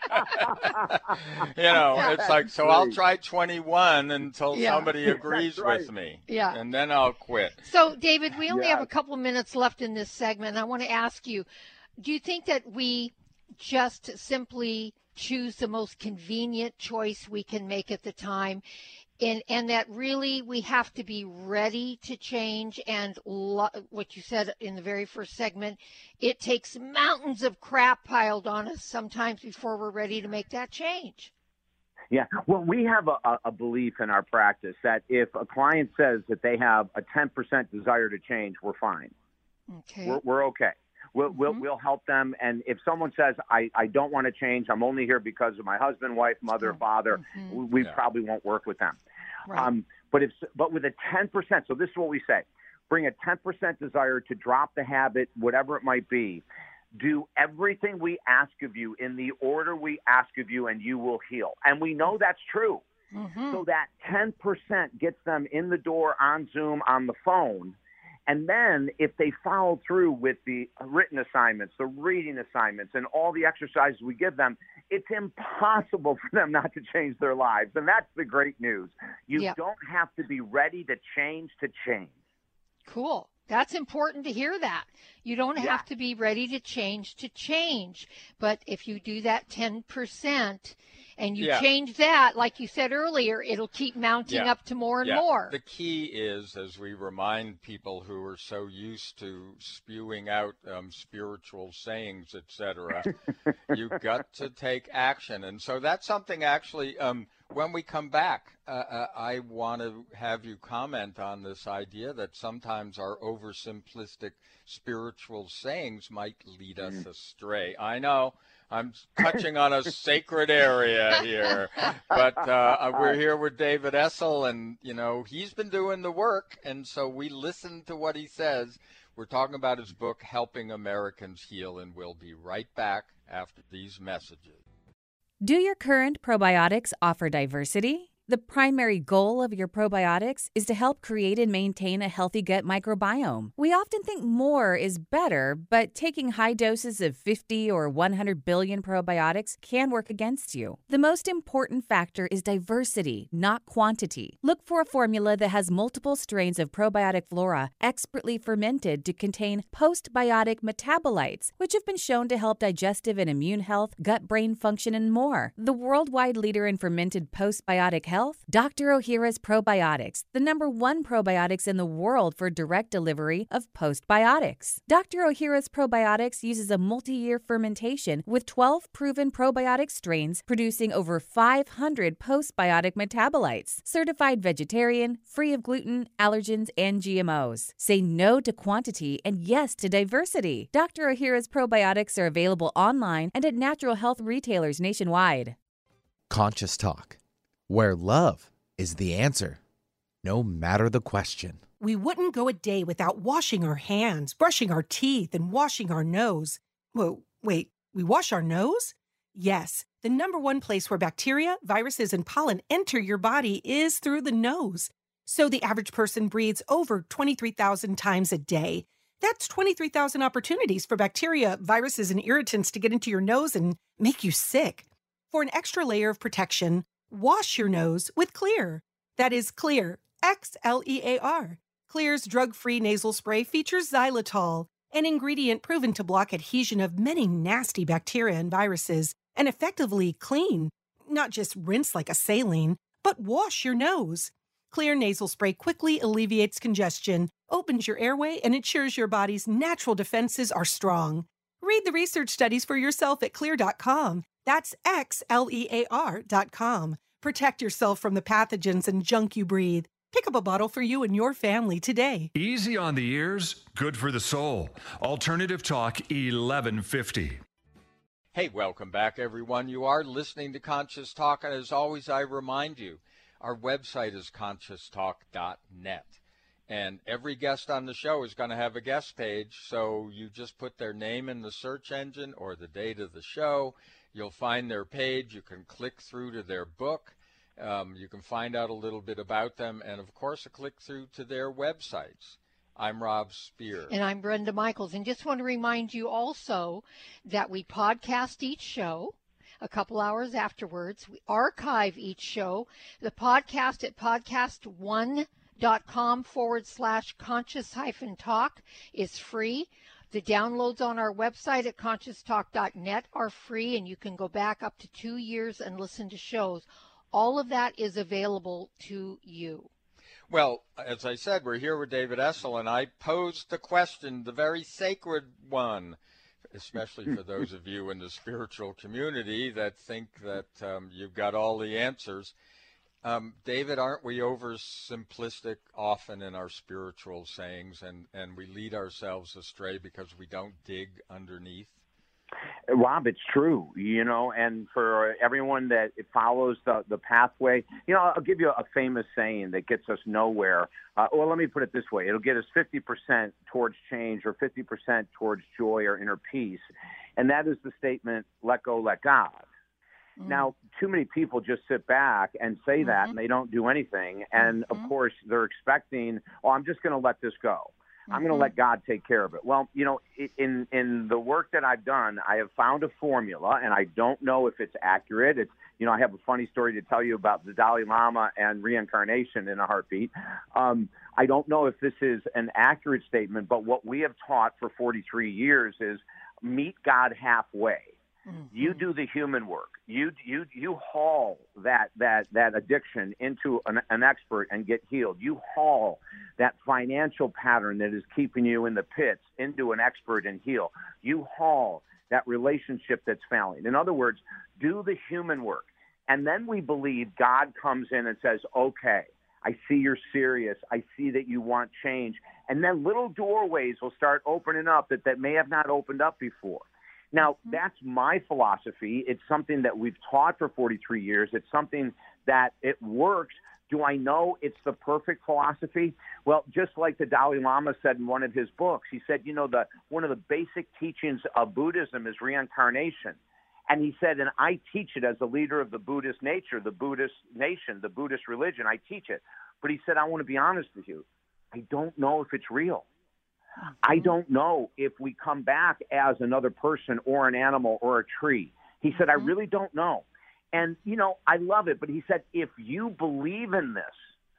know, it's like, so I'll try twenty-one until yeah. somebody agrees right. with me, yeah, and then I'll quit. So, David, we only yeah. have a couple of minutes left in this segment. I want to ask you, do you think that we just simply choose the most convenient choice we can make at the time? And, and that really we have to be ready to change. And lo- what you said in the very first segment, it takes mountains of crap piled on us sometimes before we're ready to make that change. Yeah, well, we have a, a belief in our practice that if a client says that they have a ten percent desire to change, we're fine. Okay. We're, we're okay. We'll, mm-hmm. we'll, we'll help them. And if someone says, I, I don't want to change, I'm only here because of my husband, wife, mother, oh. father, mm-hmm. we yeah. probably won't work with them. Right. Um, but if, but with a ten percent, so this is what we say, bring a ten percent desire to drop the habit, whatever it might be, do everything we ask of you in the order we ask of you, and you will heal. And we know that's true. Mm-hmm. So that ten percent gets them in the door on Zoom, on the phone. And then if they follow through with the written assignments, the reading assignments, and all the exercises we give them, it's impossible for them not to change their lives. And that's the great news. You yep. don't have to be ready to change to change. Cool. That's important to hear that. You don't Yeah. have to be ready to change to change. But if you do that ten percent and you Yeah. change that, like you said earlier, it'll keep mounting Yeah. up to more and Yeah. more. The key is, as we remind people who are so used to spewing out um, spiritual sayings, et cetera, you've got to take action. And so that's something actually, um, when we come back, uh, uh, I want to have you comment on this idea that sometimes our oversimplistic spiritual sayings might lead us astray. I know I'm touching on a sacred area here, but uh, we're here with David Essel, and, you know, he's been doing the work, and so we listen to what he says. We're talking about his book, Helping Americans Heal, and we'll be right back after these messages. Do your current probiotics offer diversity? The primary goal of your probiotics is to help create and maintain a healthy gut microbiome. We often think more is better, but taking high doses of fifty or one hundred billion probiotics can work against you. The most important factor is diversity, not quantity. Look for a formula that has multiple strains of probiotic flora expertly fermented to contain postbiotic metabolites, which have been shown to help digestive and immune health, gut-brain function, and more. The worldwide leader in fermented postbiotic health, Doctor Ohhira's Probiotics, the number one probiotics in the world for direct delivery of postbiotics. Doctor Ohhira's Probiotics uses a multi-year fermentation with twelve proven probiotic strains producing over five hundred postbiotic metabolites. Certified vegetarian, free of gluten, allergens, and G M Os. Say no to quantity and yes to diversity. Doctor Ohhira's Probiotics are available online and at natural health retailers nationwide. Conscious Talk, where love is the answer, no matter the question. We wouldn't go a day without washing our hands, brushing our teeth, and washing our nose. Whoa, wait, we wash our nose? Yes, the number one place where bacteria, viruses, and pollen enter your body is through the nose. So the average person breathes over twenty-three thousand times a day. That's twenty-three thousand opportunities for bacteria, viruses, and irritants to get into your nose and make you sick. For an extra layer of protection, wash your nose with Xlear. That is Xlear, X L E A R. Xlear's drug-free nasal spray features xylitol, an ingredient proven to block adhesion of many nasty bacteria and viruses, and effectively clean. Not just rinse like a saline, but wash your nose. Xlear nasal spray quickly alleviates congestion, opens your airway, and ensures your body's natural defenses are strong. Read the research studies for yourself at Xlear dot com. That's X L E A R dot com. Protect yourself from the pathogens and junk you breathe. Pick up a bottle for you and your family today. Easy on the ears, good for the soul. Alternative Talk eleven fifty. Hey, welcome back, everyone. You are listening to Conscious Talk, and as always, I remind you, our website is conscious talk dot net. And every guest on the show is going to have a guest page, so you just put their name in the search engine or the date of the show. You'll find their page. You can click through to their book. Um, you can find out a little bit about them, and, of course, a click through to their websites. I'm Rob Spear. And I'm Brenda Michaels. And just want to remind you also that we podcast each show a couple hours afterwards. We archive each show. The podcast at podcast one dot com forward slash conscious hyphen talk is free. The downloads on our website at conscious talk dot net are free, and you can go back up to two years and listen to shows. All of that is available to you. Well, as I said, we're here with David Essel, and I posed the question, the very sacred one, especially for those of you in the spiritual community that think that um, you've got all the answers. Um, David, aren't we oversimplistic often in our spiritual sayings, and, and we lead ourselves astray because we don't dig underneath? Rob, it's true, you know, and for everyone that follows the, the pathway, you know, I'll give you a famous saying that gets us nowhere. Uh, well, let me put it this way. It'll get us fifty percent towards change or fifty percent towards joy or inner peace, and that is the statement, let go, let God. Mm-hmm. Now, too many people just sit back and say that, mm-hmm. and they don't do anything, and, mm-hmm. of course, they're expecting, oh, I'm just going to let this go. I'm going to let God take care of it. Well, you know, in in the work that I've done, I have found a formula, and I don't know if it's accurate. It's, you know, I have a funny story to tell you about the Dalai Lama and reincarnation in a heartbeat. Um, I don't know if this is an accurate statement, but what we have taught for forty-three years is meet God halfway. Mm-hmm. You do the human work. You you you haul that that that addiction into an, an expert and get healed. You haul that financial pattern that is keeping you in the pits into an expert and heal. You haul that relationship that's failing. In other words, do the human work. And then we believe God comes in and says, okay, I see you're serious. I see that you want change. And then little doorways will start opening up that, that may have not opened up before. Now, mm-hmm. that's my philosophy. It's something that we've taught for forty-three years. It's something that it works. Do I know it's the perfect philosophy? Well, just like the Dalai Lama said in one of his books, he said, you know, the one of the basic teachings of Buddhism is reincarnation. And he said, and I teach it as the leader of the Buddhist nature, the Buddhist nation, the Buddhist religion. I teach it. But he said, I want to be honest with you. I don't know if it's real. Mm-hmm. I don't know if we come back as another person or an animal or a tree. He said, mm-hmm. I really don't know. And, you know, I love it. But he said, if you believe in this,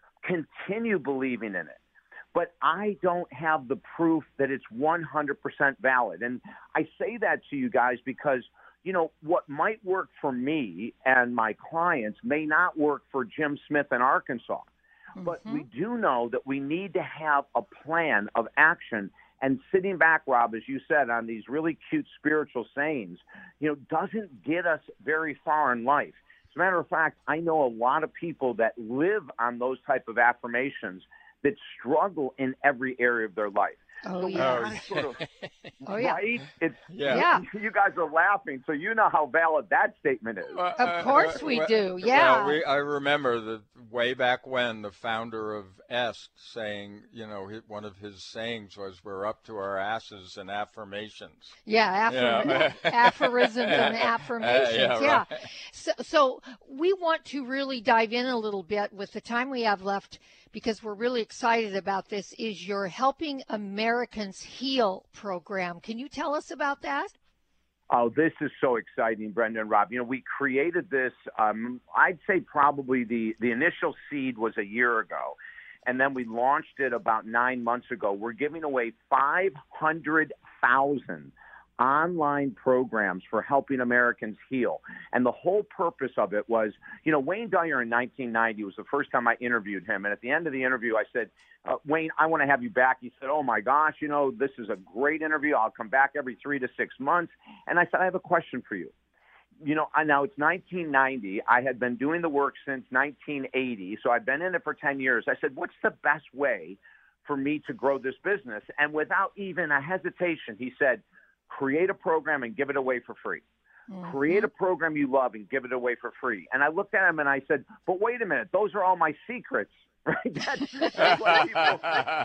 continue believing in it. But I don't have the proof that it's one hundred percent valid. And I say that to you guys because, you know, what might work for me and my clients may not work for Jim Smith in Arkansas. Mm-hmm. But we do know that we need to have a plan of action. And sitting back, Rob, as you said, on these really cute spiritual sayings, you know, doesn't get us very far in life. As a matter of fact, I know a lot of people that live on those type of affirmations that struggle in every area of their life. Oh, so yeah. Sort of, oh, yeah. Right? It's, yeah. yeah. You guys are laughing, so you know how valid that statement is. Uh, of course uh, we well, do, yeah. Well, we, I remember that way back when the founder of E S K saying, you know, one of his sayings was, we're up to our asses in affirmations. Yeah, affirm- yeah. aphorisms and affirmations, uh, yeah. yeah. Right. So, so we want to really dive in a little bit with the time we have left, because we're really excited about this, is your Helping Americans Heal program. Can you tell us about that? Oh, this is so exciting, Brenda and Rob. You know, we created this, um, I'd say probably the, the initial seed was a year ago, and then we launched it about nine months ago. We're giving away five hundred thousand online programs for helping Americans heal. And the whole purpose of it was, you know, Wayne Dyer in nineteen ninety was the first time I interviewed him. And at the end of the interview, I said, uh, Wayne, I want to have you back. He said, oh, my gosh, you know, this is a great interview. I'll come back every three to six months. And I said, I have a question for you. You know, now it's nineteen ninety. I had been doing the work since nineteen eighty. So I've been in it for ten years. I said, what's the best way for me to grow this business? And without even a hesitation, he said, create a program and give it away for free. Mm-hmm. Create a program you love and give it away for free. And I looked at him and I said, but wait a minute, those are all my secrets, right? That's, that's what people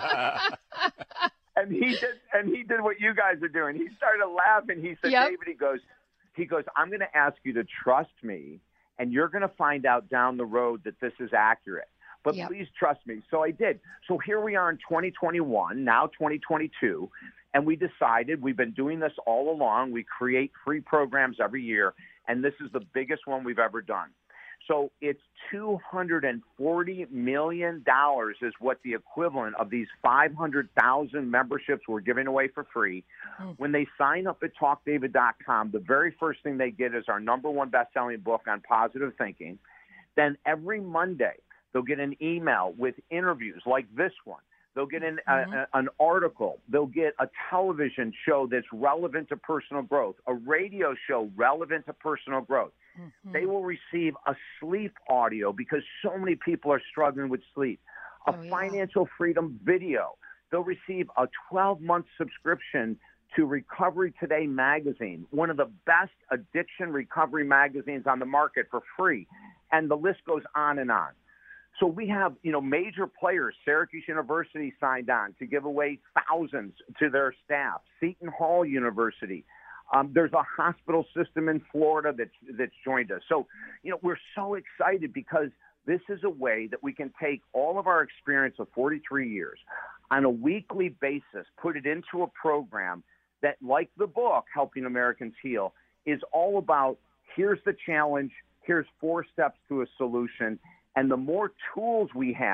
And he did, and he did what you guys are doing. He started laughing. He said, yep. David, he goes, he goes, I'm going to ask you to trust me, and you're going to find out down the road that this is accurate. But yep. please trust me. So I did. So here we are in twenty twenty-one, now twenty twenty-two. And we decided, we've been doing this all along. We create free programs every year, and this is the biggest one we've ever done. So it's two hundred forty million dollars is what the equivalent of these five hundred thousand memberships we're giving away for free. Oh. When they sign up at talk david dot com, the very first thing they get is our number one best-selling book on positive thinking. Then every Monday, they'll get an email with interviews like this one. They'll get an, mm-hmm. a, an article. They'll get a television show that's relevant to personal growth, a radio show relevant to personal growth. Mm-hmm. They will receive a sleep audio because so many people are struggling with sleep, a oh, yeah. financial freedom video. They'll receive a twelve-month subscription to Recovery Today magazine, one of the best addiction recovery magazines on the market, for free. And the list goes on and on. So we have, you know, major players. Syracuse University signed on to give away thousands to their staff. Seton Hall University. Um, there's a hospital system in Florida that's that's joined us. So, you know, we're so excited because this is a way that we can take all of our experience of forty-three years on a weekly basis, put it into a program that, like the book, Helping Americans Heal, is all about here's the challenge, here's four steps to a solution. And the more tools we have,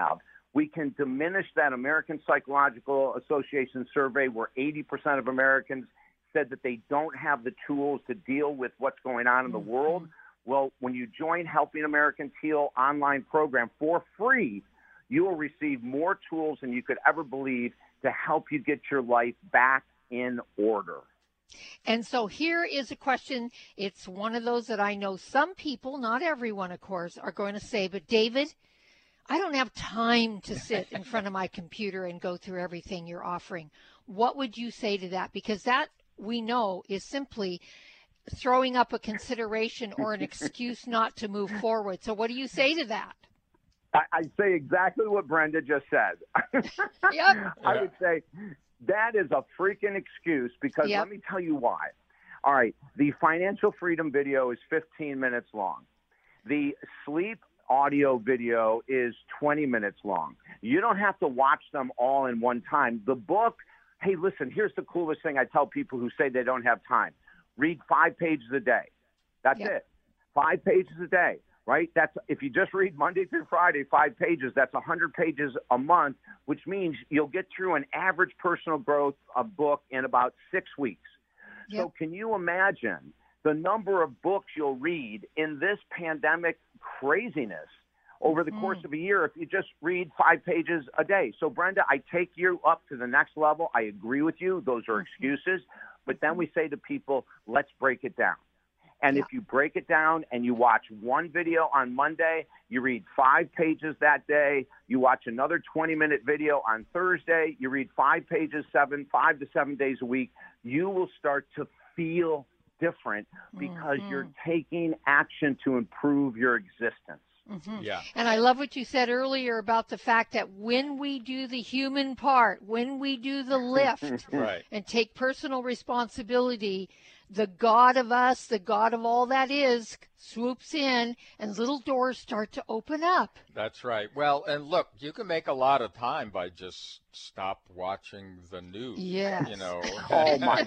We can diminish that American Psychological Association survey where eighty percent of Americans said that they don't have the tools to deal with what's going on in the Mm-hmm. world. Well, when you join Helping Americans Heal online program for free, you will receive more tools than you could ever believe to help you get your life back in order. And so here is a question. It's one of those that I know some people, not everyone, of course, are going to say, but David, I don't have time to sit in front of my computer and go through everything you're offering. What would you say to that? Because that, we know, is simply throwing up a consideration or an excuse not to move forward. So what do you say to that? I, I say exactly what Brenda just said. Yep. I would say that is a freaking excuse because Yep. let me tell you why. All right, the financial freedom video is fifteen minutes long. The sleep audio video is twenty minutes long. You don't have to watch them all in one time. The book, hey, listen, here's the coolest thing I tell people who say they don't have time. Read five pages a day. That's Yep. it. Five pages a day. Right? That's if you just read Monday through Friday, five pages, that's one hundred pages a month, which means you'll get through an average personal growth a book in about six weeks. Yep. So can you imagine the number of books you'll read in this pandemic craziness over the Mm-hmm. course of a year if you just read five pages a day? So, Brenda, I take you up to the next level. I agree with you. Those are excuses. But then we say to people, let's break it down. And Yeah. if you break it down and you watch one video on Monday, you read five pages that day, you watch another twenty-minute video on Thursday, you read five pages, seven, five to seven days a week, you will start to feel different because Mhm. you're taking action to improve your existence. Mm-hmm. Yeah. And I love what you said earlier about the fact that when we do the human part, when we do the lift Right. and take personal responsibility, the God of us, the God of all that is, swoops in and little doors start to open up. That's right. Well, and look, you can make a lot of time by just stop watching the news. Yes. You know. Oh, my.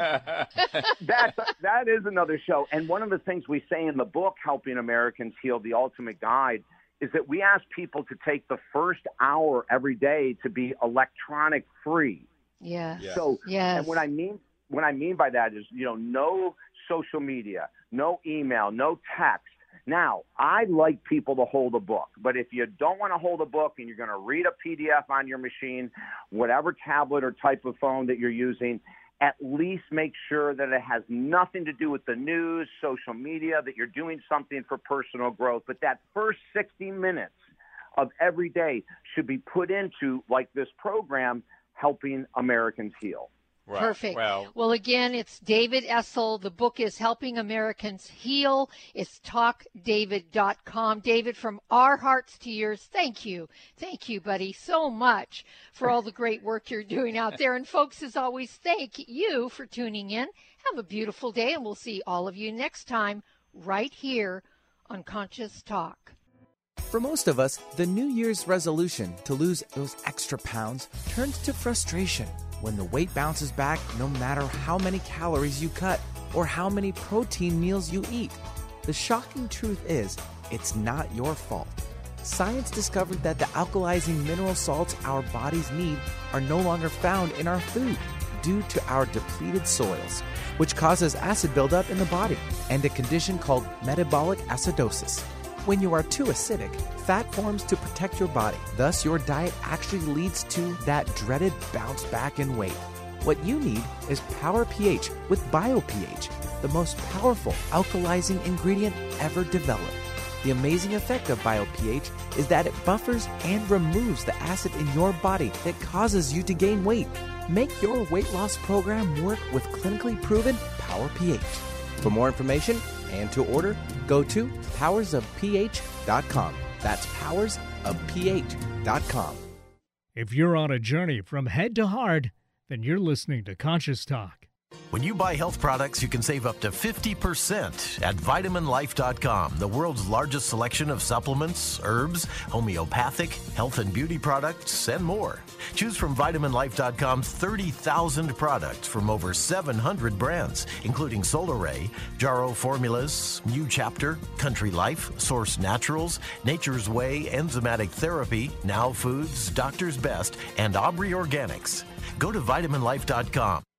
That, that is another show. And one of the things we say in the book, Helping Americans Heal, the Ultimate Guide, is that we ask people to take the first hour every day to be electronic free. Yes. Yeah. So, Yes. and what I mean, what I mean by that is, you know, no social media, no email, no text. Now, I like people to hold a book, but if you don't want to hold a book and you're going to read a P D F on your machine, whatever tablet or type of phone that you're using, at least make sure that it has nothing to do with the news, social media, that you're doing something for personal growth. But that first sixty minutes of every day should be put into, like this program, Helping Americans Heal. Right. Perfect. Well, Well, again, it's David Essel. The book is Helping Americans Heal. It's talk david dot com. David, from our hearts to yours, thank you. Thank you, buddy, so much for all the great work you're doing out there. And folks, as always, thank you for tuning in. Have a beautiful day, and we'll see all of you next time right here on Conscious Talk. For most of us, the New Year's resolution to lose those extra pounds turns to frustration when the weight bounces back no matter how many calories you cut or how many protein meals you eat. The shocking truth is, it's not your fault. Science discovered that the alkalizing mineral salts our bodies need are no longer found in our food due to our depleted soils, which causes acid buildup in the body and a condition called metabolic acidosis. When you are too acidic, fat forms to protect your body. Thus, your diet actually leads to that dreaded bounce back in weight. What you need is Power pH with BioPH, the most powerful alkalizing ingredient ever developed. The amazing effect of BioPH is that it buffers and removes the acid in your body that causes you to gain weight. Make your weight loss program work with clinically proven Power pH. For more information and to order, go to powers of pH dot com. That's powers of pH dot com. If you're on a journey from head to heart, then you're listening to Conscious Talk. When you buy health products, you can save up to fifty percent at vitamin life dot com, the world's largest selection of supplements, herbs, homeopathic, health and beauty products, and more. Choose from vitamin life dot com's thirty thousand products from over seven hundred brands, including Solaray, Jarrow Formulas, New Chapter, Country Life, Source Naturals, Nature's Way, Enzymatic Therapy, Now Foods, Doctor's Best, and Aubrey Organics. Go to vitamin life dot com.